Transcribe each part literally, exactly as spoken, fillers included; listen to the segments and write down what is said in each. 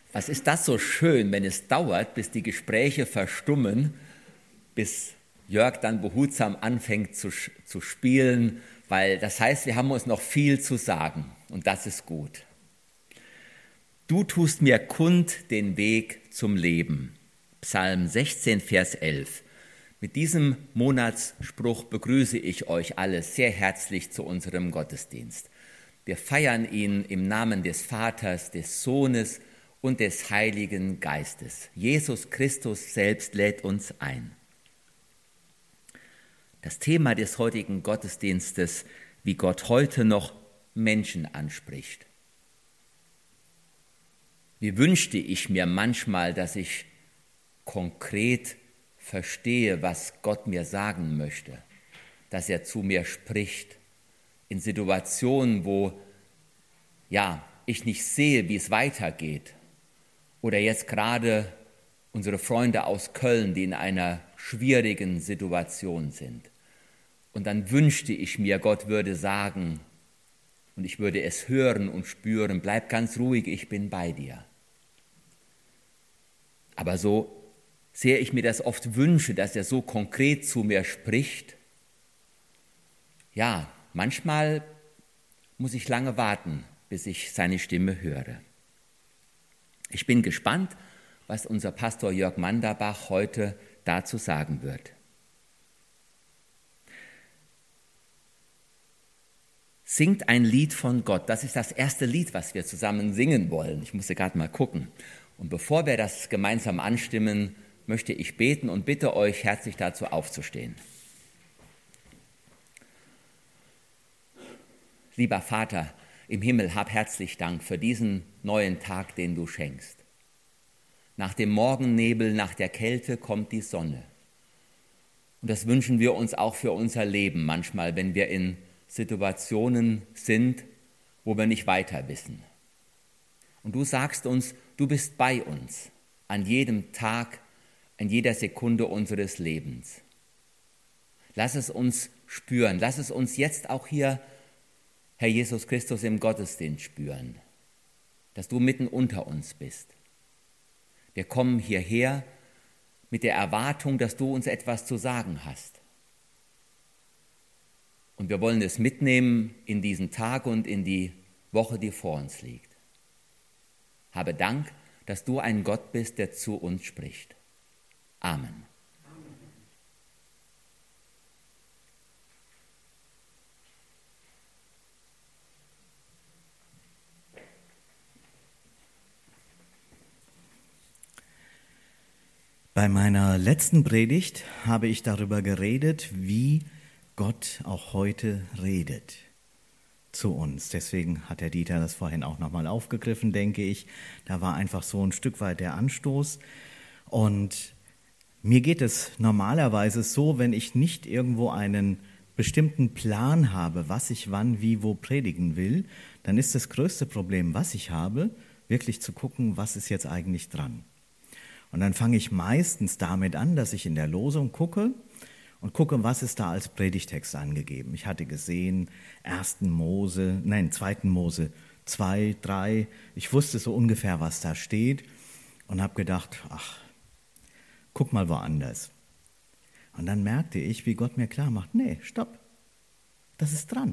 Was ist das so schön, wenn es dauert, bis die Gespräche verstummen, bis Jörg dann behutsam anfängt zu, zu spielen, weil das heißt, wir haben uns noch viel zu sagen und das ist gut. Du tust mir kund den Weg zum Leben. Psalm sechzehn, Vers elf. Mit diesem Monatsspruch begrüße ich euch alle sehr herzlich zu unserem Gottesdienst. Wir feiern ihn im Namen des Vaters, des Sohnes und des Heiligen Geistes. Jesus Christus selbst lädt uns ein. Das Thema des heutigen Gottesdienstes, wie Gott heute noch Menschen anspricht. Wie wünschte ich mir manchmal, dass ich konkret verstehe, was Gott mir sagen möchte, dass er zu mir spricht, in Situationen, wo ja, ich nicht sehe, wie es weitergeht. Oder jetzt gerade unsere Freunde aus Köln, die in einer schwierigen Situation sind. Und dann wünschte ich mir, Gott würde sagen, und ich würde es hören und spüren, bleib ganz ruhig, ich bin bei dir. Aber so sehr ich mir das oft wünsche, dass er so konkret zu mir spricht, ja, manchmal muss ich lange warten, bis ich seine Stimme höre. Ich bin gespannt, was unser Pastor Jörg Manderbach heute dazu sagen wird. Singt ein Lied von Gott. Das ist das erste Lied, was wir zusammen singen wollen. Ich musste gerade mal gucken. Und bevor wir das gemeinsam anstimmen, möchte ich beten und bitte euch herzlich dazu aufzustehen. Lieber Vater im Himmel, hab herzlich Dank für diesen neuen Tag, den du schenkst. Nach dem Morgennebel, nach der Kälte kommt die Sonne. Und das wünschen wir uns auch für unser Leben manchmal, wenn wir in Situationen sind, wo wir nicht weiter wissen. Und du sagst uns, du bist bei uns an jedem Tag, an jeder Sekunde unseres Lebens. Lass es uns spüren, lass es uns jetzt auch hier, Herr Jesus Christus, im Gottesdienst spüren, dass du mitten unter uns bist. Wir kommen hierher mit der Erwartung, dass du uns etwas zu sagen hast. Und wir wollen es mitnehmen in diesen Tag und in die Woche, die vor uns liegt. Habe Dank, dass du ein Gott bist, der zu uns spricht. Amen. Bei meiner letzten Predigt habe ich darüber geredet, wie Gott auch heute redet zu uns. Deswegen hat der Dieter das vorhin auch nochmal aufgegriffen, denke ich. Da war einfach so ein Stück weit der Anstoß. Und mir geht es normalerweise so, wenn ich nicht irgendwo einen bestimmten Plan habe, was ich wann, wie, wo predigen will, dann ist das größte Problem, was ich habe, wirklich zu gucken, was ist jetzt eigentlich dran. Und dann fange ich meistens damit an, dass ich in der Losung gucke und gucke, was ist da als Predigtext angegeben. Ich hatte gesehen, ersten Mose, nein, zweiten Mose zwei, drei. Ich wusste so ungefähr, was da steht und habe gedacht, ach, guck mal woanders. Und dann merkte ich, wie Gott mir klar macht, nee, stopp, das ist dran.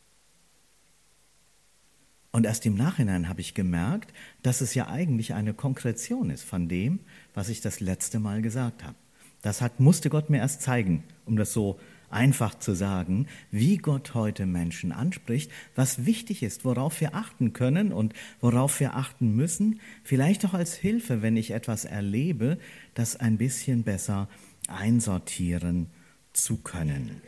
Und erst im Nachhinein habe ich gemerkt, dass es ja eigentlich eine Konkretion ist von dem, was ich das letzte Mal gesagt habe. Das hat, musste Gott mir erst zeigen, um das so einfach zu sagen, wie Gott heute Menschen anspricht, was wichtig ist, worauf wir achten können und worauf wir achten müssen, vielleicht auch als Hilfe, wenn ich etwas erlebe, das ein bisschen besser einsortieren zu können.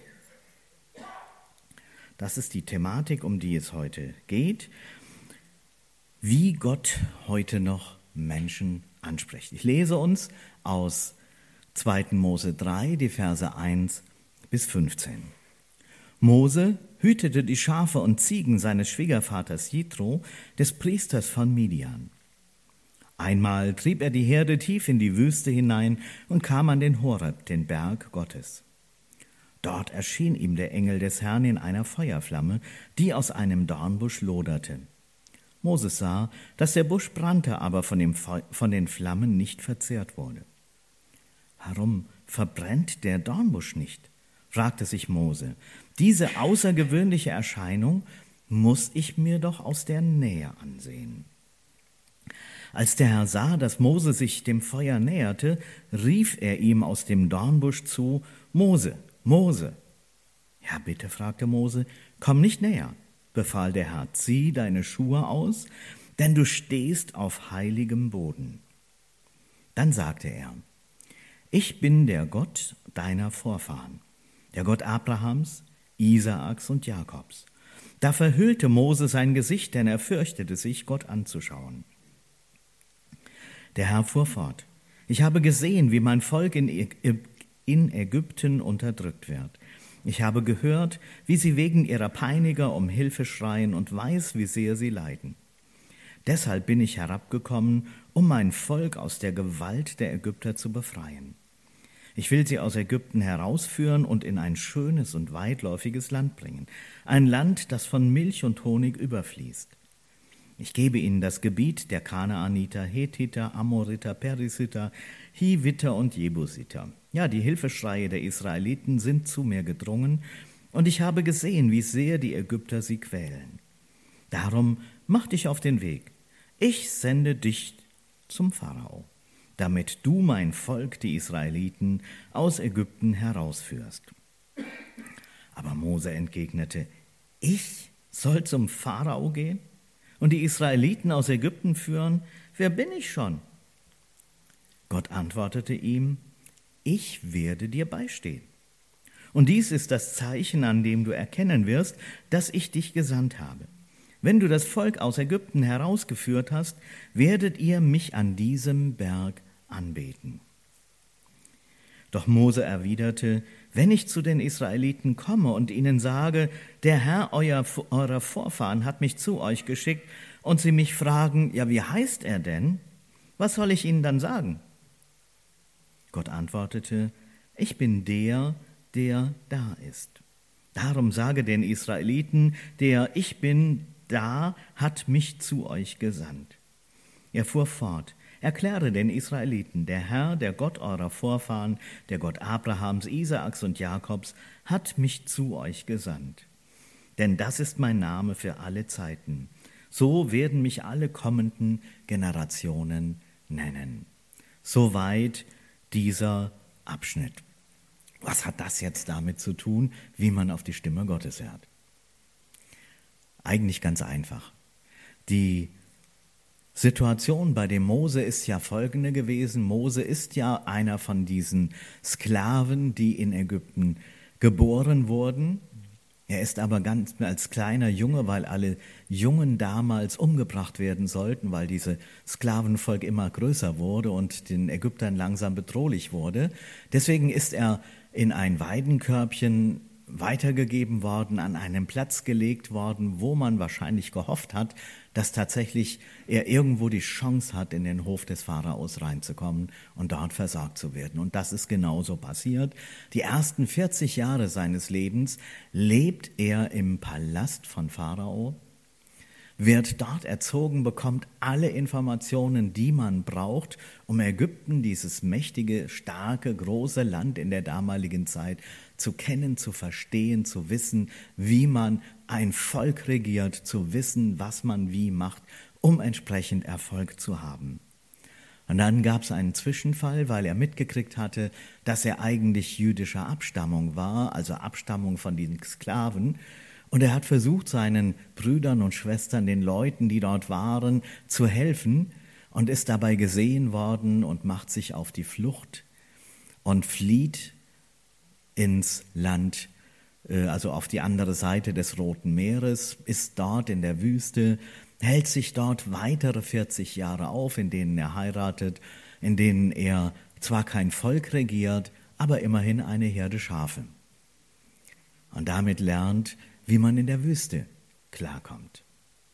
Das ist die Thematik, um die es heute geht, wie Gott heute noch Menschen anspricht. Ich lese uns aus zweiten Mose drei, die Verse eins bis fünfzehn. Mose hütete die Schafe und Ziegen seines Schwiegervaters Jitro, des Priesters von Midian. Einmal trieb er die Herde tief in die Wüste hinein und kam an den Horeb, den Berg Gottes. Dort erschien ihm der Engel des Herrn in einer Feuerflamme, die aus einem Dornbusch loderte. Moses sah, dass der Busch brannte, aber von, dem Feu- von den Flammen nicht verzehrt wurde. »Warum verbrennt der Dornbusch nicht?« fragte sich Mose. »Diese außergewöhnliche Erscheinung muss ich mir doch aus der Nähe ansehen.« Als der Herr sah, dass Mose sich dem Feuer näherte, rief er ihm aus dem Dornbusch zu: »Mose, Mose!« »Ja, bitte«, fragte Mose. »Komm nicht näher«, befahl der Herr. »Zieh deine Schuhe aus, denn du stehst auf heiligem Boden.« Dann sagte er: »Ich bin der Gott deiner Vorfahren, der Gott Abrahams, Isaaks und Jakobs.« Da verhüllte Mose sein Gesicht, denn er fürchtete sich, Gott anzuschauen. Der Herr fuhr fort: »Ich habe gesehen, wie mein Volk in Ägypten unterdrückt wird. Ich habe gehört, wie sie wegen ihrer Peiniger um Hilfe schreien und weiß, wie sehr sie leiden. Deshalb bin ich herabgekommen, um mein Volk aus der Gewalt der Ägypter zu befreien. Ich will sie aus Ägypten herausführen und in ein schönes und weitläufiges Land bringen, ein Land, das von Milch und Honig überfließt. Ich gebe ihnen das Gebiet der Kanaaniter, Hethiter, Amoriter, Perisiter, Hiviter und Jebusiter. Ja, die Hilfeschreie der Israeliten sind zu mir gedrungen, und ich habe gesehen, wie sehr die Ägypter sie quälen. Darum mach dich auf den Weg. Ich sende dich zum Pharao, damit du mein Volk, die Israeliten, aus Ägypten herausführst.« Aber Mose entgegnete: »Ich soll zum Pharao gehen und die Israeliten aus Ägypten führen? Wer bin ich schon?« Gott antwortete ihm: »Ich werde dir beistehen. Und dies ist das Zeichen, an dem du erkennen wirst, dass ich dich gesandt habe. Wenn du das Volk aus Ägypten herausgeführt hast, werdet ihr mich an diesem Berg anbeten.« Doch Mose erwiderte: »Wenn ich zu den Israeliten komme und ihnen sage, der Herr euer, eurer Vorfahren hat mich zu euch geschickt, und sie mich fragen, ja, wie heißt er denn? Was soll ich ihnen dann sagen?« Gott antwortete: »Ich bin der, der da ist. Darum sage den Israeliten, der Ich bin da hat mich zu euch gesandt.« Er fuhr fort: »Erkläre den Israeliten, der Herr, der Gott eurer Vorfahren, der Gott Abrahams, Isaaks und Jakobs, hat mich zu euch gesandt. Denn das ist mein Name für alle Zeiten. So werden mich alle kommenden Generationen nennen.« Soweit dieser Abschnitt. Was hat das jetzt damit zu tun, wie man auf die Stimme Gottes hört? Eigentlich ganz einfach. Die Situation bei dem Mose ist ja folgende gewesen. Mose ist ja einer von diesen Sklaven, die in Ägypten geboren wurden. Er ist aber ganz als kleiner Junge, weil alle Jungen damals umgebracht werden sollten, weil dieses Sklavenvolk immer größer wurde und den Ägyptern langsam bedrohlich wurde. Deswegen ist er in ein Weidenkörbchen weitergegeben worden, an einen Platz gelegt worden, wo man wahrscheinlich gehofft hat, dass tatsächlich er irgendwo die Chance hat, in den Hof des Pharaos reinzukommen und dort versorgt zu werden. Und das ist genauso passiert. Die ersten vierzig Jahre seines Lebens lebt er im Palast von Pharao, wird dort erzogen, bekommt alle Informationen, die man braucht, um Ägypten, dieses mächtige, starke, große Land in der damaligen Zeit, zu kennen, zu verstehen, zu wissen, wie man ein Volk regiert, zu wissen, was man wie macht, um entsprechend Erfolg zu haben. Und dann gab es einen Zwischenfall, weil er mitgekriegt hatte, dass er eigentlich jüdischer Abstammung war, also Abstammung von den Sklaven. Und er hat versucht, seinen Brüdern und Schwestern, den Leuten, die dort waren, zu helfen und ist dabei gesehen worden und macht sich auf die Flucht und flieht ins Land, also auf die andere Seite des Roten Meeres, ist dort in der Wüste, hält sich dort weitere vierzig Jahre auf, in denen er heiratet, in denen er zwar kein Volk regiert, aber immerhin eine Herde Schafe. Und damit lernt, wie man in der Wüste klarkommt.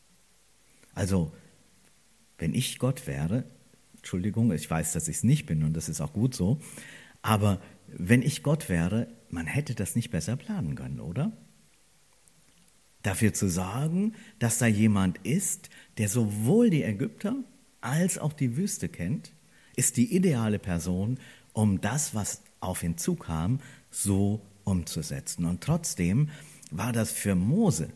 Also, wenn ich Gott wäre, Entschuldigung, ich weiß, dass ich es nicht bin und das ist auch gut so, aber wenn ich Gott wäre, man hätte das nicht besser planen können, oder? dafür zu sorgen, dass da jemand ist, der sowohl die Ägypter als auch die Wüste kennt, ist die ideale Person, um das, was auf ihn zukam, so umzusetzen. Und trotzdem war das für Mose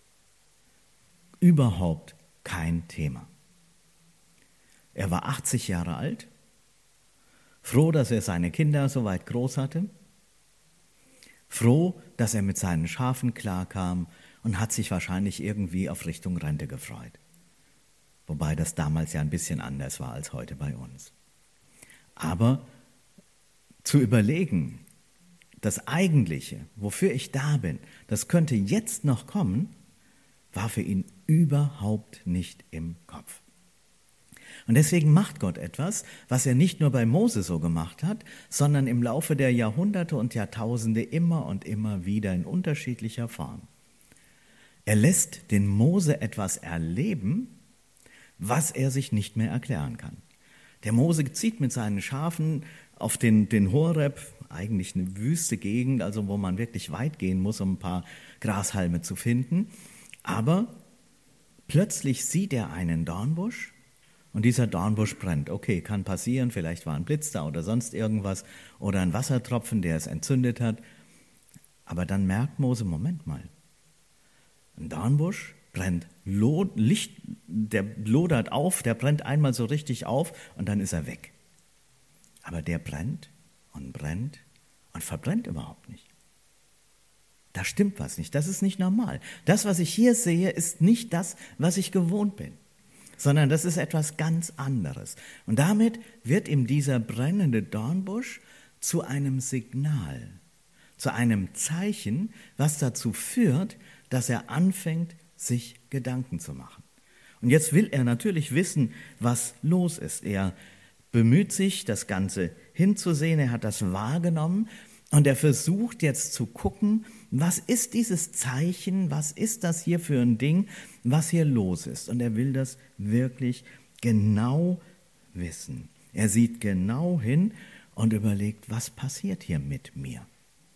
überhaupt kein Thema. Er war achtzig Jahre alt, froh, dass er seine Kinder so weit groß hatte, froh, dass er mit seinen Schafen klarkam und hat sich wahrscheinlich irgendwie auf Richtung Rente gefreut. Wobei das damals ja ein bisschen anders war als heute bei uns. Aber zu überlegen, das Eigentliche, wofür ich da bin, das könnte jetzt noch kommen, war für ihn überhaupt nicht im Kopf. Und deswegen macht Gott etwas, was er nicht nur bei Mose so gemacht hat, sondern im Laufe der Jahrhunderte und Jahrtausende immer und immer wieder in unterschiedlicher Form. Er lässt den Mose etwas erleben, was er sich nicht mehr erklären kann. Der Mose zieht mit seinen Schafen auf den, den Horeb, eigentlich eine wüste Gegend, also wo man wirklich weit gehen muss, um ein paar Grashalme zu finden. Aber plötzlich sieht er einen Dornbusch und dieser Dornbusch brennt. Okay, kann passieren, vielleicht war ein Blitz da oder sonst irgendwas oder ein Wassertropfen, der es entzündet hat. Aber dann merkt Mose, Moment mal, ein Dornbusch brennt, Licht, der lodert auf, der brennt einmal so richtig auf und dann ist er weg. Aber der brennt und brennt und verbrennt überhaupt nicht. Da stimmt was nicht, das ist nicht normal. Das, was ich hier sehe, ist nicht das, was ich gewohnt bin, sondern das ist etwas ganz anderes. Und damit wird ihm dieser brennende Dornbusch zu einem Signal, zu einem Zeichen, was dazu führt, dass er anfängt, sich Gedanken zu machen. Und jetzt will er natürlich wissen, was los ist. Er bemüht sich, das Ganze hinzusehen, er hat das wahrgenommen und er versucht jetzt zu gucken, was ist dieses Zeichen, was ist das hier für ein Ding, was hier los ist. Und er will das wirklich genau wissen. Er sieht genau hin und überlegt, was passiert hier mit mir?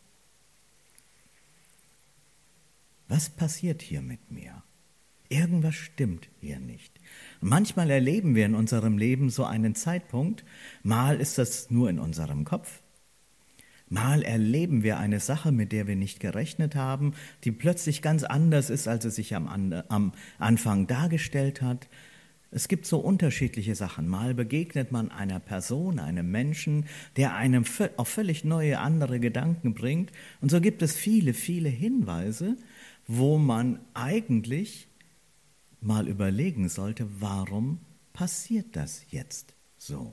Was passiert hier mit mir? Irgendwas stimmt hier nicht. Und manchmal erleben wir in unserem Leben so einen Zeitpunkt, mal ist das nur in unserem Kopf, mal erleben wir eine Sache, mit der wir nicht gerechnet haben, die plötzlich ganz anders ist, als es sich am, am Anfang dargestellt hat. Es gibt so unterschiedliche Sachen. Mal begegnet man einer Person, einem Menschen, der einem auf völlig neue, andere Gedanken bringt. Und so gibt es viele, viele Hinweise, wo man eigentlich mal überlegen sollte, warum passiert das jetzt so?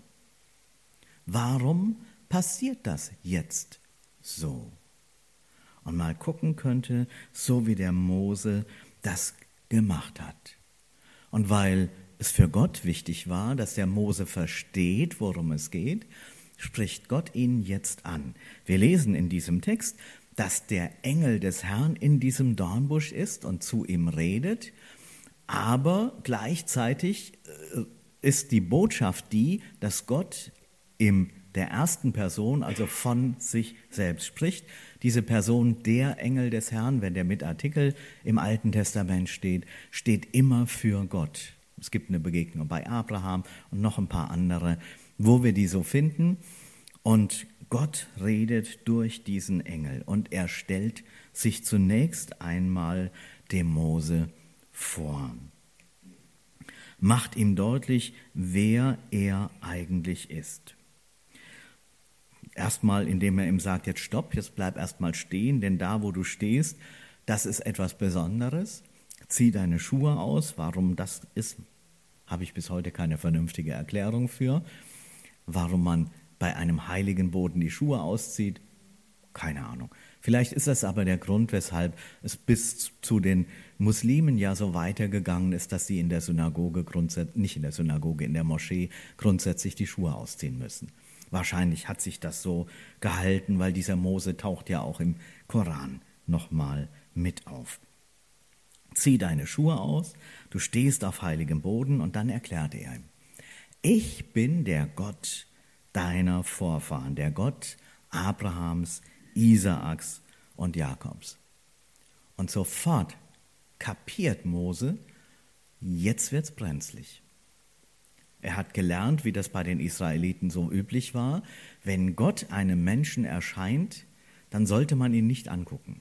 Warum passiert das jetzt so? Und mal gucken könnte, so wie der Mose das gemacht hat. Und weil es für Gott wichtig war, dass der Mose versteht, worum es geht, spricht Gott ihn jetzt an. Wir lesen in diesem Text, dass der Engel des Herrn in diesem Dornbusch ist und zu ihm redet, aber gleichzeitig ist die Botschaft die, dass Gott in der ersten Person, also von sich selbst spricht. Diese Person, der Engel des Herrn, wenn der mit Artikel im Alten Testament steht, steht immer für Gott. Es gibt eine Begegnung bei Abraham und noch ein paar andere, wo wir die so finden. Und Gott redet durch diesen Engel und er stellt sich zunächst einmal dem Mose vor. Macht ihm deutlich, wer er eigentlich ist. Erstmal, indem er ihm sagt, jetzt stopp, jetzt bleib erstmal stehen, denn da, wo du stehst, das ist etwas Besonderes. Zieh deine Schuhe aus. Warum das ist, habe ich bis heute keine vernünftige Erklärung für. Warum man bei einem heiligen Boden die Schuhe auszieht, keine Ahnung. Vielleicht ist das aber der Grund, weshalb es bis zu den Muslimen ja so weitergegangen ist, dass sie in der Synagoge grundsätzlich, nicht in der Synagoge, in der Moschee grundsätzlich die Schuhe ausziehen müssen. Wahrscheinlich hat sich das so gehalten, weil dieser Mose taucht ja auch im Koran nochmal mit auf. Zieh deine Schuhe aus, du stehst auf heiligem Boden und dann erklärt er ihm, ich bin der Gott deiner Vorfahren, der Gott Abrahams, Isaaks und Jakobs. Und sofort kapiert Mose, jetzt wird's brenzlig. Er hat gelernt, wie das bei den Israeliten so üblich war. Wenn Gott einem Menschen erscheint, dann sollte man ihn nicht angucken.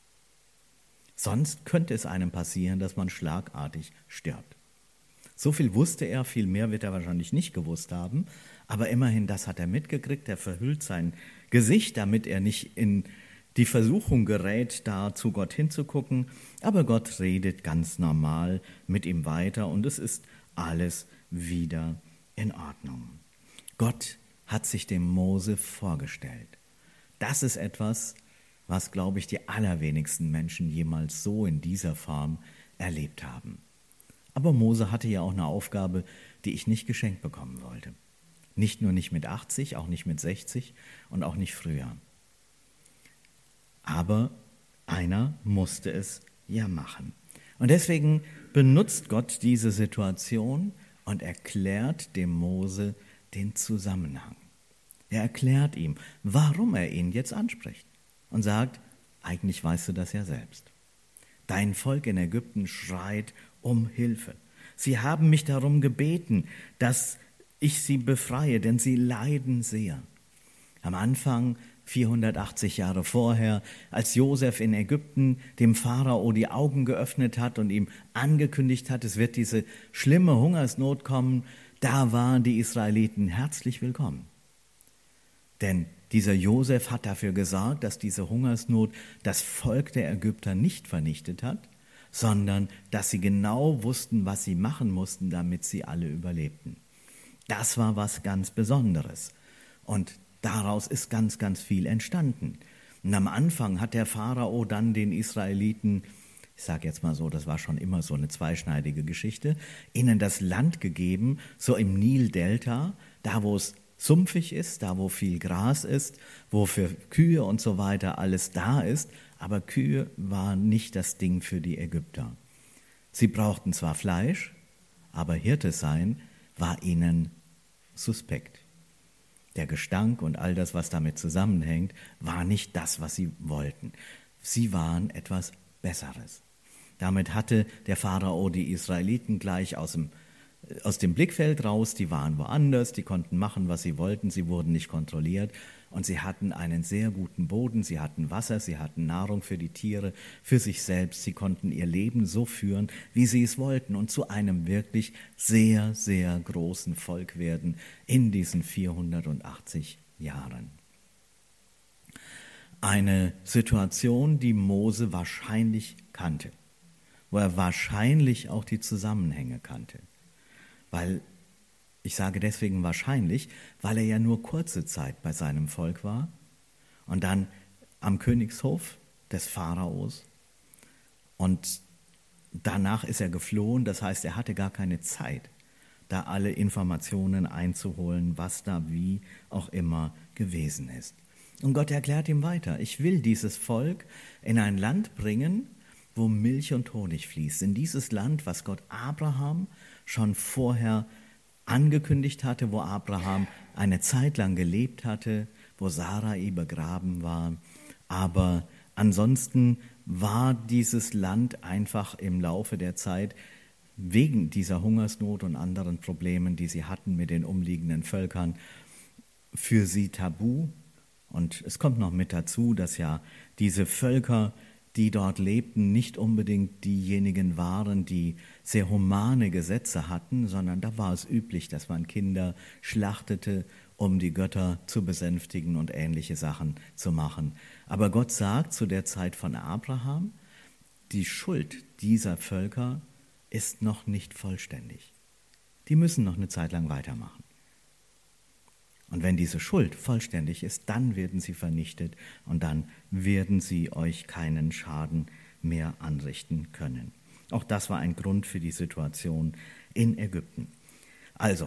Sonst könnte es einem passieren, dass man schlagartig stirbt. So viel wusste er, viel mehr wird er wahrscheinlich nicht gewusst haben, aber immerhin, das hat er mitgekriegt. Er verhüllt sein Gesicht, damit er nicht in die Versuchung gerät, da zu Gott hinzugucken. Aber Gott redet ganz normal mit ihm weiter und es ist alles wieder in Ordnung. Gott hat sich dem Mose vorgestellt. Das ist etwas, was, glaube ich, die allerwenigsten Menschen jemals so in dieser Form erlebt haben. Aber Mose hatte ja auch eine Aufgabe, die ich nicht geschenkt bekommen wollte. Nicht nur nicht mit achtzig, auch nicht mit sechzig und auch nicht früher. Aber einer musste es ja machen. Und deswegen benutzt Gott diese Situation und erklärt dem Mose den Zusammenhang. Er erklärt ihm, warum er ihn jetzt anspricht und sagt, eigentlich weißt du das ja selbst. Dein Volk in Ägypten schreit um Hilfe. Sie haben mich darum gebeten, dass ich sie befreie, denn sie leiden sehr. Am Anfang, vierhundertachtzig Jahre vorher, als Josef in Ägypten dem Pharao die Augen geöffnet hat und ihm angekündigt hat, es wird diese schlimme Hungersnot kommen, da waren die Israeliten herzlich willkommen. Denn dieser Josef hat dafür gesorgt, dass diese Hungersnot das Volk der Ägypter nicht vernichtet hat, sondern dass sie genau wussten, was sie machen mussten, damit sie alle überlebten. Das war was ganz Besonderes. Und daraus ist ganz, ganz viel entstanden. Und am Anfang hat der Pharao dann den Israeliten, ich sage jetzt mal so, das war schon immer so eine zweischneidige Geschichte, ihnen das Land gegeben, so im Nildelta, da wo es sumpfig ist, da wo viel Gras ist, wo für Kühe und so weiter alles da ist, aber Kühe waren nicht das Ding für die Ägypter. Sie brauchten zwar Fleisch, aber Hirte sein war ihnen suspekt. Der Gestank und all das, was damit zusammenhängt, war nicht das, was sie wollten. Sie waren etwas Besseres. Damit hatte der Pharao die Israeliten gleich aus dem, aus dem Blickfeld raus. Die waren woanders, die konnten machen, was sie wollten. Sie wurden nicht kontrolliert und sie hatten einen sehr guten Boden. Sie hatten Wasser, sie hatten Nahrung für die Tiere, für sich selbst. Sie konnten ihr Leben so führen, wie sie es wollten und zu einem wirklich sehr, sehr großen Volk werden in diesen vierhundertachtzig Jahren. Eine Situation, die Mose wahrscheinlich kannte, wo er wahrscheinlich auch die Zusammenhänge kannte. Weil, ich sage deswegen wahrscheinlich, weil er ja nur kurze Zeit bei seinem Volk war und dann am Königshof des Pharaos und danach ist er geflohen, das heißt, er hatte gar keine Zeit, da alle Informationen einzuholen, was da wie auch immer gewesen ist. Und Gott erklärt ihm weiter, ich will dieses Volk in ein Land bringen, wo Milch und Honig fließt, in dieses Land, was Gott Abraham schon vorher angekündigt hatte, wo Abraham eine Zeit lang gelebt hatte, wo Sarai begraben war. Aber ansonsten war dieses Land einfach im Laufe der Zeit wegen dieser Hungersnot und anderen Problemen, die sie hatten mit den umliegenden Völkern, für sie tabu. Und es kommt noch mit dazu, dass ja diese Völker, die dort lebten, nicht unbedingt diejenigen waren, die sehr humane Gesetze hatten, sondern da war es üblich, dass man Kinder schlachtete, um die Götter zu besänftigen und ähnliche Sachen zu machen. Aber Gott sagt zu der Zeit von Abraham, die Schuld dieser Völker ist noch nicht vollständig. Die müssen noch eine Zeit lang weitermachen. Und wenn diese Schuld vollständig ist, dann werden sie vernichtet und dann werden sie euch keinen Schaden mehr anrichten können. Auch das war ein Grund für die Situation in Ägypten. Also,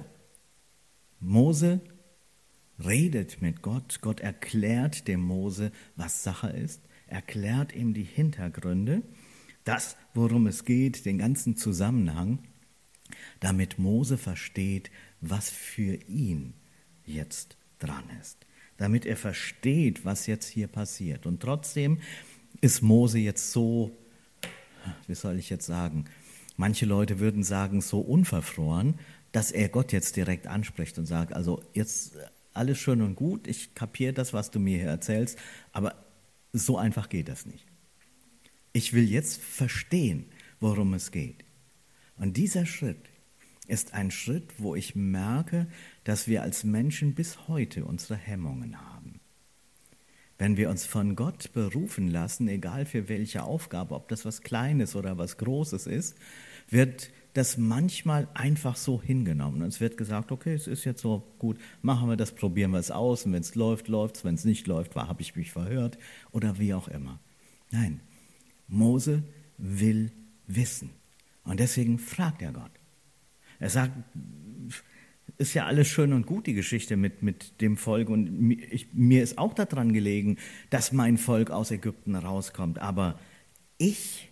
Mose redet mit Gott. Gott erklärt dem Mose, was Sache ist, erklärt ihm die Hintergründe, das, worum es geht, den ganzen Zusammenhang, damit Mose versteht, was für ihn jetzt dran ist, damit er versteht, was jetzt hier passiert. Und trotzdem ist Mose jetzt so wie soll ich jetzt sagen, manche Leute würden sagen, so unverfroren, dass er Gott jetzt direkt anspricht und sagt, also jetzt alles schön und gut, ich kapiere das, was du mir hier erzählst, aber so einfach geht das nicht. Ich will jetzt verstehen, worum es geht. Und dieser Schritt ist ein Schritt, wo ich merke, dass wir als Menschen bis heute unsere Hemmungen haben. Wenn wir uns von Gott berufen lassen, egal für welche Aufgabe, ob das was Kleines oder was Großes ist, wird das manchmal einfach so hingenommen. Und es wird gesagt, okay, es ist jetzt so gut, machen wir das, probieren wir es aus. Und wenn es läuft, läuft es. Wenn es nicht läuft, habe ich mich verhört oder wie auch immer. Nein, Mose will wissen. Und deswegen fragt er Gott. Er sagt, ist ja alles schön und gut, die Geschichte mit, mit dem Volk. Und ich, mir ist auch daran gelegen, dass mein Volk aus Ägypten rauskommt. Aber ich,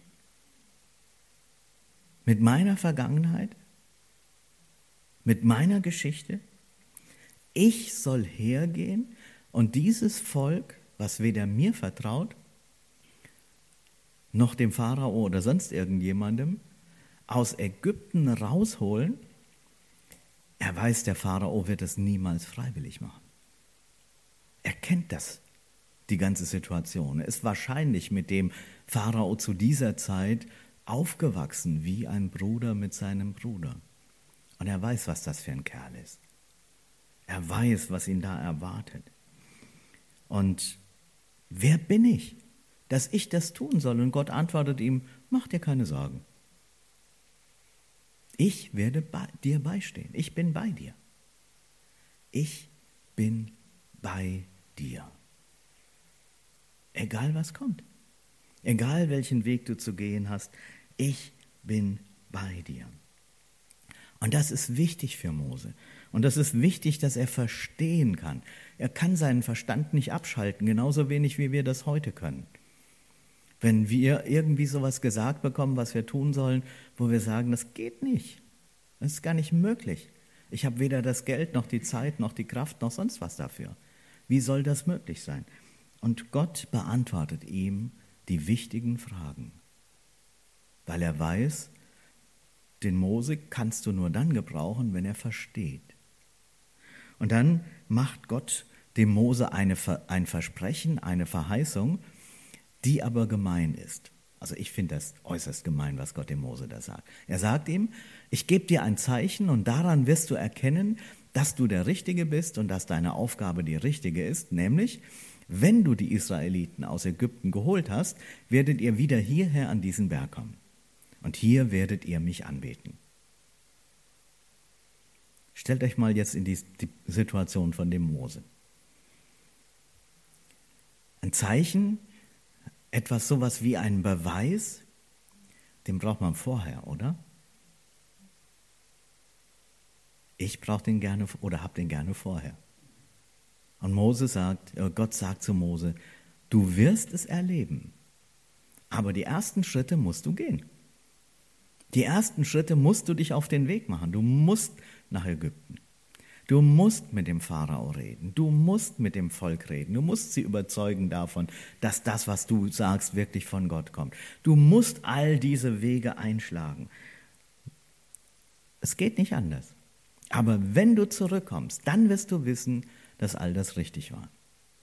mit meiner Vergangenheit, mit meiner Geschichte, ich soll hergehen und dieses Volk, was weder mir vertraut, noch dem Pharao oder sonst irgendjemandem, aus Ägypten rausholen. Er weiß, der Pharao wird es niemals freiwillig machen. Er kennt das, die ganze Situation. Er ist wahrscheinlich mit dem Pharao zu dieser Zeit aufgewachsen wie ein Bruder mit seinem Bruder. Und er weiß, was das für ein Kerl ist. Er weiß, was ihn da erwartet. Und wer bin ich, dass ich das tun soll? Und Gott antwortet ihm, mach dir keine Sorgen. Ich werde bei dir beistehen. Ich bin bei dir. Ich bin bei dir. Egal was kommt. Egal welchen Weg du zu gehen hast. Ich bin bei dir. Und das ist wichtig für Mose. Und das ist wichtig, dass er verstehen kann. Er kann seinen Verstand nicht abschalten, genauso wenig wie wir das heute können. Wenn wir irgendwie sowas gesagt bekommen, was wir tun sollen, wo wir sagen, das geht nicht, das ist gar nicht möglich. Ich habe weder das Geld, noch die Zeit, noch die Kraft, noch sonst was dafür. Wie soll das möglich sein? Und Gott beantwortet ihm die wichtigen Fragen, weil er weiß, den Mose kannst du nur dann gebrauchen, wenn er versteht. Und dann macht Gott dem Mose eine, ein Versprechen, eine Verheißung, die aber gemein ist. Also ich finde das äußerst gemein, was Gott dem Mose da sagt. Er sagt ihm, ich gebe dir ein Zeichen und daran wirst du erkennen, dass du der Richtige bist und dass deine Aufgabe die richtige ist, nämlich, wenn du die Israeliten aus Ägypten geholt hast, werdet ihr wieder hierher an diesen Berg kommen. Und hier werdet ihr mich anbeten. Stellt euch mal jetzt in die, die Situation von dem Mose. Ein Zeichen, etwas sowas wie ein Beweis, den braucht man vorher, oder? Ich brauche den gerne oder habe den gerne vorher. Und Mose sagt, Gott sagt zu Mose, du wirst es erleben, aber die ersten Schritte musst du gehen. Die ersten Schritte musst du dich auf den Weg machen. Du musst nach Ägypten. Du musst mit dem Pharao reden. Du musst mit dem Volk reden. Du musst sie überzeugen davon, dass das, was du sagst, wirklich von Gott kommt. Du musst all diese Wege einschlagen. Es geht nicht anders. Aber wenn du zurückkommst, dann wirst du wissen, dass all das richtig war.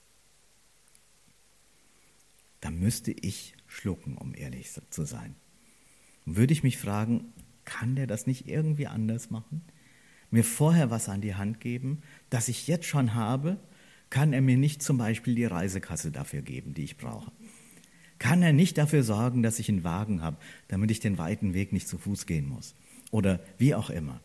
Da müsste ich schlucken, um ehrlich zu sein. Würde ich mich fragen, kann der das nicht irgendwie anders machen? Mir vorher was an die Hand geben, das ich jetzt schon habe, kann er mir nicht zum Beispiel die Reisekasse dafür geben, die ich brauche? Kann er nicht dafür sorgen, dass ich einen Wagen habe, damit ich den weiten Weg nicht zu Fuß gehen muss? Oder wie auch immer.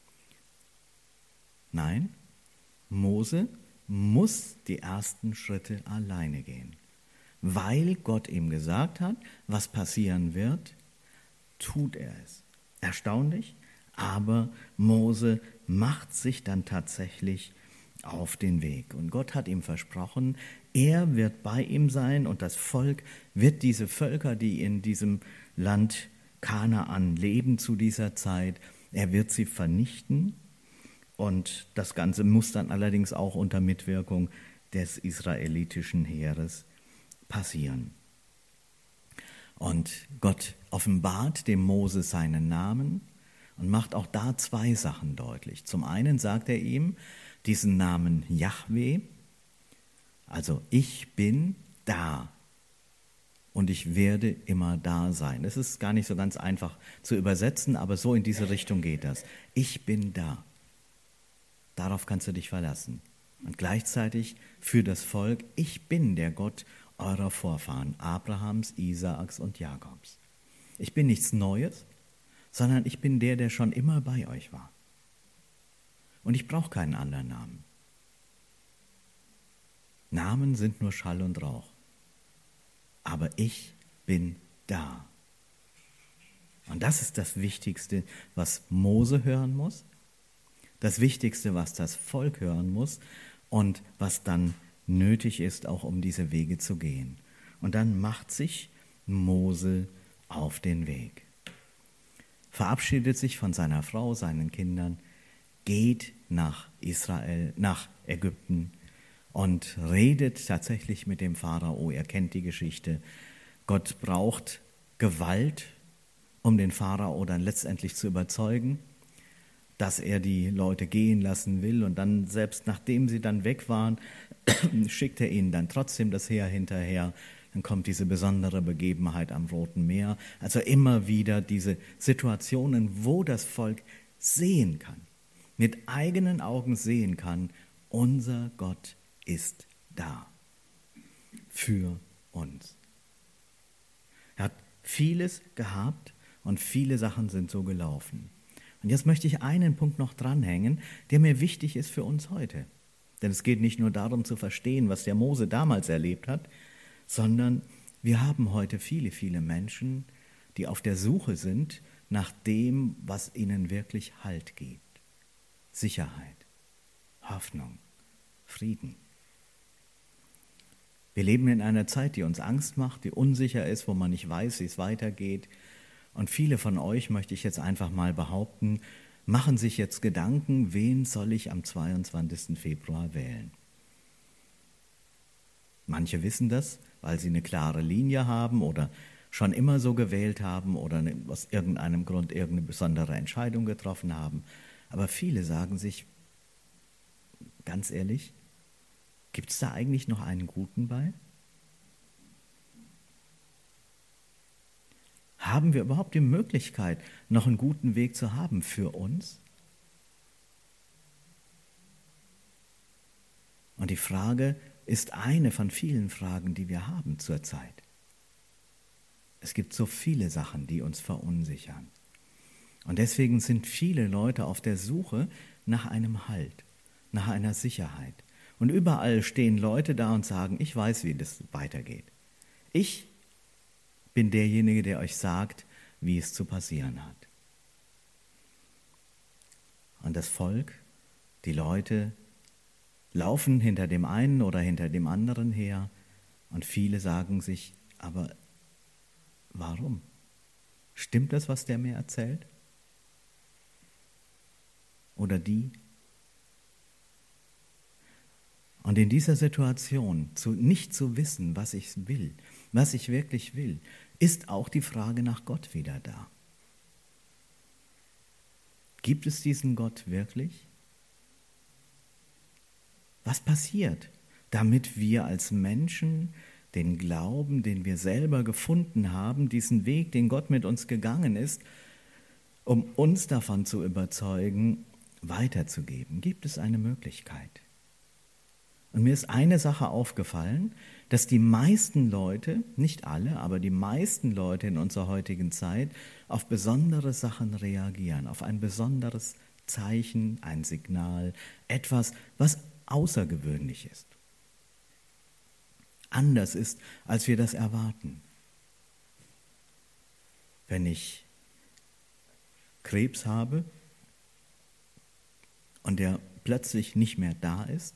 Nein, Mose muss die ersten Schritte alleine gehen, weil Gott ihm gesagt hat, was passieren wird, tut er es. Erstaunlich, aber Mose macht sich dann tatsächlich auf den Weg. Und Gott hat ihm versprochen, er wird bei ihm sein und das Volk wird diese Völker, die in diesem Land Kanaan leben zu dieser Zeit, er wird sie vernichten. Und das Ganze muss dann allerdings auch unter Mitwirkung des israelitischen Heeres passieren. Und Gott offenbart dem Mose seinen Namen und macht auch da zwei Sachen deutlich. Zum einen sagt er ihm diesen Namen Jahwe, also ich bin da und ich werde immer da sein. Das ist gar nicht so ganz einfach zu übersetzen, aber so in diese Richtung geht das. Ich bin da. Darauf kannst du dich verlassen. Und gleichzeitig für das Volk, ich bin der Gott eurer Vorfahren, Abrahams, Isaaks und Jakobs. Ich bin nichts Neues, sondern ich bin der, der schon immer bei euch war. Und ich brauche keinen anderen Namen. Namen sind nur Schall und Rauch. Aber ich bin da. Und das ist das Wichtigste, was Mose hören muss, das Wichtigste, was das Volk hören muss und was dann nötig ist, auch um diese Wege zu gehen. Und dann macht sich Mose auf den Weg, verabschiedet sich von seiner Frau, seinen Kindern, geht nach Israel, nach Ägypten und redet tatsächlich mit dem Pharao. Er kennt die Geschichte. Gott braucht Gewalt, um den Pharao dann letztendlich zu überzeugen, dass er die Leute gehen lassen will. Und dann, selbst nachdem sie dann weg waren, schickt er ihnen dann trotzdem das Heer hinterher. Dann kommt diese besondere Begebenheit am Roten Meer. Also immer wieder diese Situationen, wo das Volk sehen kann, mit eigenen Augen sehen kann, unser Gott ist da für uns. Er hat vieles gehabt und viele Sachen sind so gelaufen. Und jetzt möchte ich einen Punkt noch dranhängen, der mir wichtig ist für uns heute. Denn es geht nicht nur darum zu verstehen, was der Mose damals erlebt hat, sondern wir haben heute viele, viele Menschen, die auf der Suche sind nach dem, was ihnen wirklich Halt gibt. Sicherheit, Hoffnung, Frieden. Wir leben in einer Zeit, die uns Angst macht, die unsicher ist, wo man nicht weiß, wie es weitergeht. Und viele von euch, möchte ich jetzt einfach mal behaupten, machen sich jetzt Gedanken, wen soll ich am zweiundzwanzigsten Februar wählen? Manche wissen das, weil sie eine klare Linie haben oder schon immer so gewählt haben oder aus irgendeinem Grund irgendeine besondere Entscheidung getroffen haben. Aber viele sagen sich, ganz ehrlich, gibt es da eigentlich noch einen Guten bei? Haben wir überhaupt die Möglichkeit, noch einen guten Weg zu haben für uns? Und die Frage ist eine von vielen Fragen, die wir haben zurzeit. Es gibt so viele Sachen, die uns verunsichern. Und deswegen sind viele Leute auf der Suche nach einem Halt, nach einer Sicherheit. Und überall stehen Leute da und sagen, ich weiß, wie das weitergeht. Ich bin derjenige, der euch sagt, wie es zu passieren hat. Und das Volk, die Leute, laufen hinter dem einen oder hinter dem anderen her und viele sagen sich, aber warum? Stimmt das, was der mir erzählt? Oder die? Und in dieser Situation, zu, nicht zu wissen, was ich will, was ich wirklich will, ist auch die Frage nach Gott wieder da. Gibt es diesen Gott wirklich? Was passiert, damit wir als Menschen den Glauben, den wir selber gefunden haben, diesen Weg, den Gott mit uns gegangen ist, um uns davon zu überzeugen, weiterzugeben? Gibt es eine Möglichkeit? Und mir ist eine Sache aufgefallen, dass die meisten Leute, nicht alle, aber die meisten Leute in unserer heutigen Zeit auf besondere Sachen reagieren, auf ein besonderes Zeichen, ein Signal, etwas, was außergewöhnlich ist. Anders ist, als wir das erwarten. Wenn ich Krebs habe und der plötzlich nicht mehr da ist,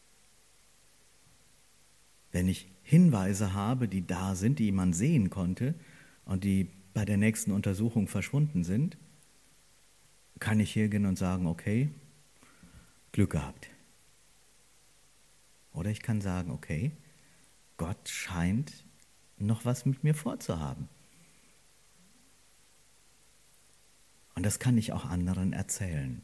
wenn ich Hinweise habe, die da sind, die man sehen konnte und die bei der nächsten Untersuchung verschwunden sind, kann ich hier gehen und sagen, okay, Glück gehabt. Oder ich kann sagen, okay, Gott scheint noch was mit mir vorzuhaben. Und das kann ich auch anderen erzählen.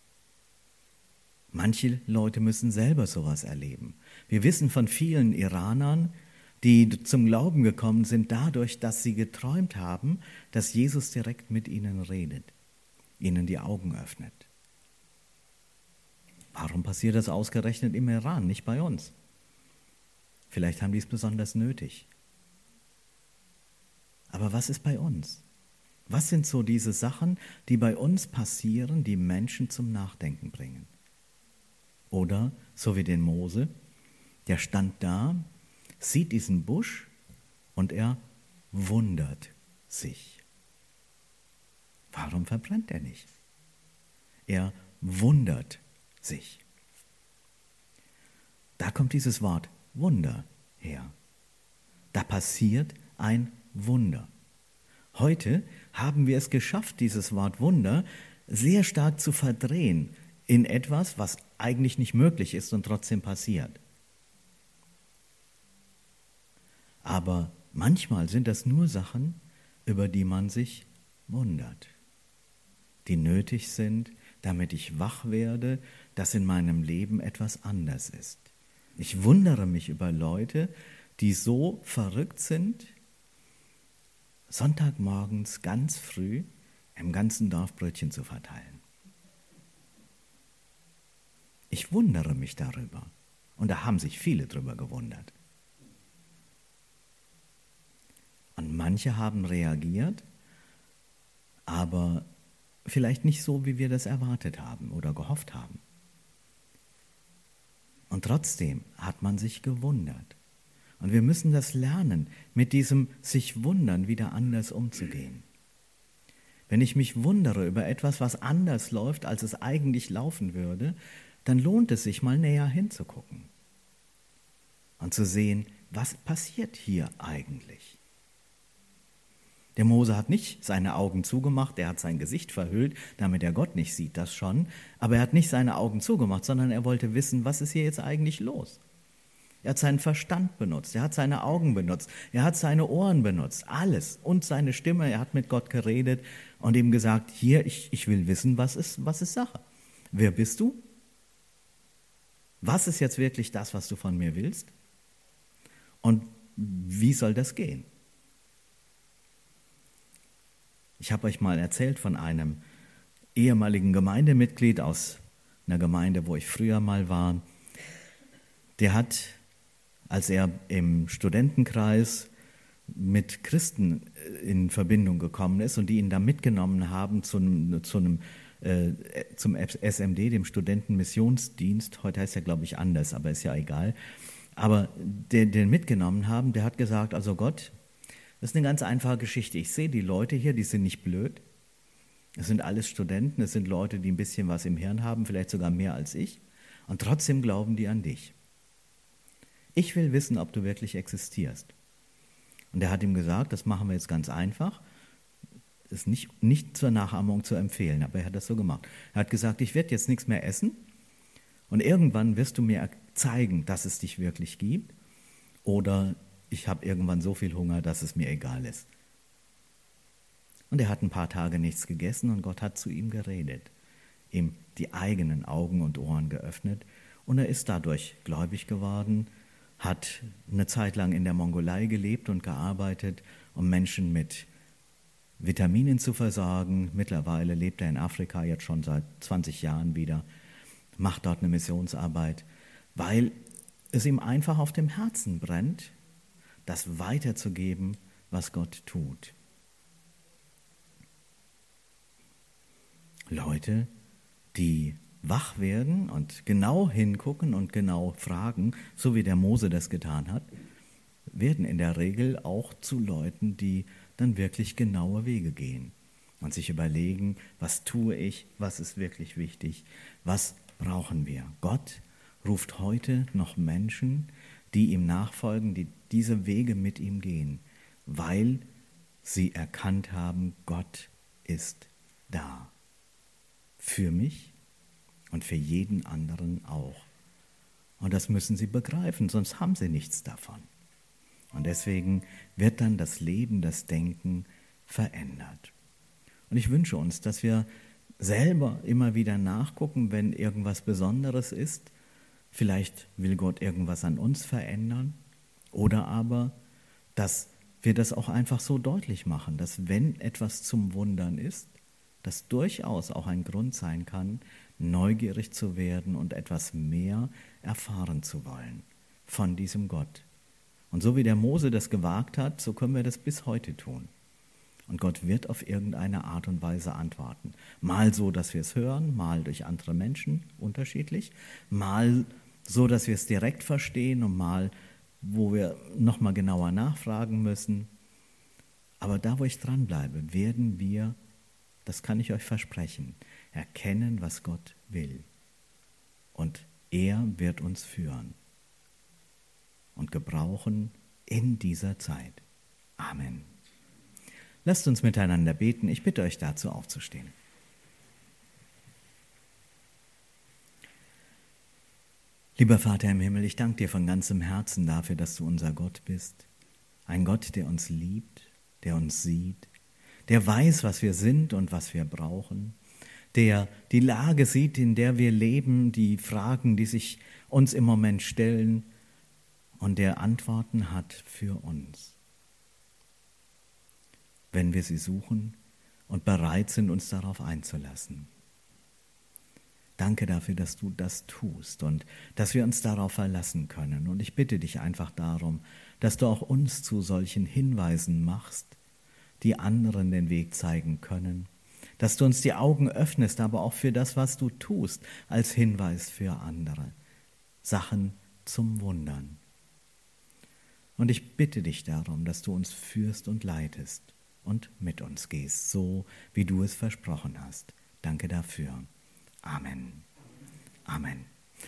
Manche Leute müssen selber sowas erleben. Wir wissen von vielen Iranern, die zum Glauben gekommen sind, dadurch, dass sie geträumt haben, dass Jesus direkt mit ihnen redet, ihnen die Augen öffnet. Warum passiert das ausgerechnet im Iran, nicht bei uns? Vielleicht haben die es besonders nötig. Aber was ist bei uns? Was sind so diese Sachen, die bei uns passieren, die Menschen zum Nachdenken bringen? Oder, so wie den Mose, der stand da, sieht diesen Busch und er wundert sich. Warum verbrennt er nicht? Er wundert sich. Da kommt dieses Wort Wunder her. Da passiert ein Wunder. Heute haben wir es geschafft, dieses Wort Wunder sehr stark zu verdrehen in etwas, was eigentlich nicht möglich ist und trotzdem passiert. Aber manchmal sind das nur Sachen, über die man sich wundert, die nötig sind, damit ich wach werde, dass in meinem Leben etwas anders ist. Ich wundere mich über Leute, die so verrückt sind, Sonntagmorgens ganz früh im ganzen Dorf Brötchen zu verteilen. Ich wundere mich darüber. Und da haben sich viele drüber gewundert. Und manche haben reagiert, aber vielleicht nicht so, wie wir das erwartet haben oder gehofft haben. Und trotzdem hat man sich gewundert. Und wir müssen das lernen, mit diesem sich wundern wieder anders umzugehen. Wenn ich mich wundere über etwas, was anders läuft, als es eigentlich laufen würde, dann lohnt es sich mal näher hinzugucken und zu sehen, was passiert hier eigentlich. Der Mose hat nicht seine Augen zugemacht, er hat sein Gesicht verhüllt, damit er Gott nicht sieht, das schon. Aber er hat nicht seine Augen zugemacht, sondern er wollte wissen, was ist hier jetzt eigentlich los? Er hat seinen Verstand benutzt, er hat seine Augen benutzt, er hat seine Ohren benutzt, alles und seine Stimme. Er hat mit Gott geredet und ihm gesagt, hier, ich, ich will wissen, was ist, was ist Sache? Wer bist du? Was ist jetzt wirklich das, was du von mir willst? Und wie soll das gehen? Ich habe euch mal erzählt von einem ehemaligen Gemeindemitglied aus einer Gemeinde, wo ich früher mal war. Der hat, als er im Studentenkreis mit Christen in Verbindung gekommen ist und die ihn da mitgenommen haben zu einem, zu einem äh, zum S M D, dem Studentenmissionsdienst, heute heißt er, glaube ich, anders, aber ist ja egal, aber den, den mitgenommen haben, der hat gesagt, also Gott, das ist eine ganz einfache Geschichte. Ich sehe die Leute hier, die sind nicht blöd. Es sind alles Studenten, es sind Leute, die ein bisschen was im Hirn haben, vielleicht sogar mehr als ich. Und trotzdem glauben die an dich. Ich will wissen, ob du wirklich existierst. Und er hat ihm gesagt, das machen wir jetzt ganz einfach. Ist nicht, nicht zur Nachahmung zu empfehlen, aber er hat das so gemacht. Er hat gesagt, ich werde jetzt nichts mehr essen und irgendwann wirst du mir zeigen, dass es dich wirklich gibt oder ich habe irgendwann so viel Hunger, dass es mir egal ist. Und er hat ein paar Tage nichts gegessen und Gott hat zu ihm geredet, ihm die eigenen Augen und Ohren geöffnet und er ist dadurch gläubig geworden, hat eine Zeit lang in der Mongolei gelebt und gearbeitet, um Menschen mit Vitaminen zu versorgen. Mittlerweile lebt er in Afrika jetzt schon seit zwanzig Jahren wieder, macht dort eine Missionsarbeit, weil es ihm einfach auf dem Herzen brennt, das weiterzugeben, was Gott tut. Leute, die wach werden und genau hingucken und genau fragen, so wie der Mose das getan hat, werden in der Regel auch zu Leuten, die dann wirklich genaue Wege gehen und sich überlegen, was tue ich, was ist wirklich wichtig, was brauchen wir. Gott ruft heute noch Menschen, die ihm nachfolgen, die diese Wege mit ihm gehen, weil sie erkannt haben, Gott ist da. Für mich und für jeden anderen auch. Und das müssen sie begreifen, sonst haben sie nichts davon. Und deswegen wird dann das Leben, das Denken verändert. Und ich wünsche uns, dass wir selber immer wieder nachgucken, wenn irgendwas Besonderes ist. Vielleicht will Gott irgendwas an uns verändern. Oder aber, dass wir das auch einfach so deutlich machen, dass wenn etwas zum Wundern ist, das durchaus auch ein Grund sein kann, neugierig zu werden und etwas mehr erfahren zu wollen von diesem Gott. Und so wie der Mose das gewagt hat, so können wir das bis heute tun. Und Gott wird auf irgendeine Art und Weise antworten. Mal so, dass wir es hören, mal durch andere Menschen unterschiedlich, mal so, dass wir es direkt verstehen und mal, wo wir nochmal genauer nachfragen müssen. Aber da, wo ich dranbleibe, werden wir, das kann ich euch versprechen, erkennen, was Gott will. Und er wird uns führen und gebrauchen in dieser Zeit. Amen. Lasst uns miteinander beten. Ich bitte euch dazu aufzustehen. Lieber Vater im Himmel, ich danke dir von ganzem Herzen dafür, dass du unser Gott bist. Ein Gott, der uns liebt, der uns sieht, der weiß, was wir sind und was wir brauchen, der die Lage sieht, in der wir leben, die Fragen, die sich uns im Moment stellen und der Antworten hat für uns, wenn wir sie suchen und bereit sind, uns darauf einzulassen. Danke dafür, dass du das tust und dass wir uns darauf verlassen können. Und ich bitte dich einfach darum, dass du auch uns zu solchen Hinweisen machst, die anderen den Weg zeigen können, dass du uns die Augen öffnest, aber auch für das, was du tust, als Hinweis für andere. Sachen zum Wundern. Und ich bitte dich darum, dass du uns führst und leitest und mit uns gehst, so wie du es versprochen hast. Danke dafür. Amen. Amen.